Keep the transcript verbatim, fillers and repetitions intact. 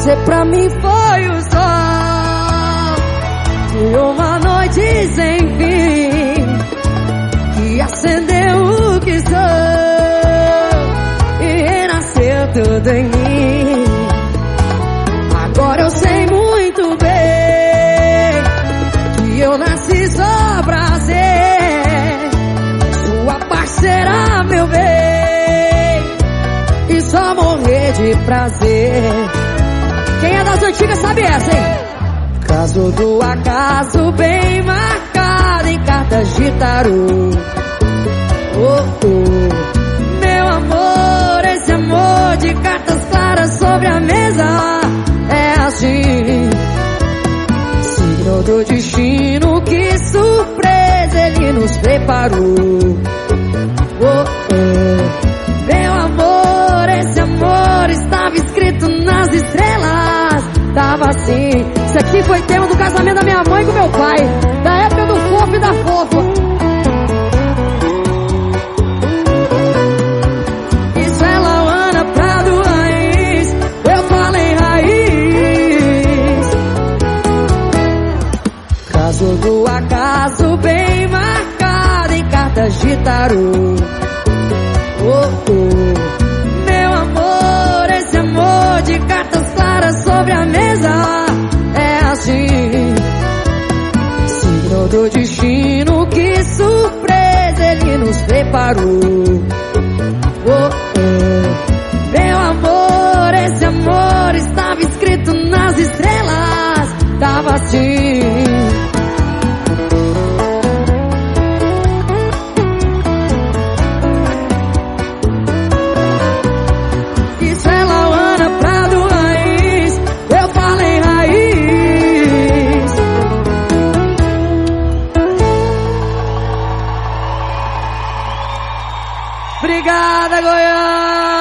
Você pra mim foi o sol de uma noite sem fim, que acendeu o que sou e renasceu tudo em mim. Agora eu sei muito bem que eu nasci só pra ser sua parceira, meu bem, e só morrer de prazer. Quem é das antigas sabe essa, hein? Caso do acaso bem marcado em cartas de tarô. Oh, oh. Meu amor, esse amor de cartas claras sobre a mesa é assim. Signo do destino, que surpresa ele nos preparou. Oh, oh. Meu amor, esse amor estava escrito nas estrelas. Tava assim. Isso aqui foi tema do casamento da minha mãe com meu pai, da época do fofo e da fofa. Isso é Lauana Prado Raiz, eu falei raiz. Caso do acaso bem marcado em cartas de tarô. Oh, oh. Meu amor, esse amor de cartas claras sobre a mesa é assim. Signo do destino, que surpresa ele nos preparou. Oh, oh. Meu amor, esse amor estava escrito nas estrelas. Tava assim. Obrigada, Goiânia!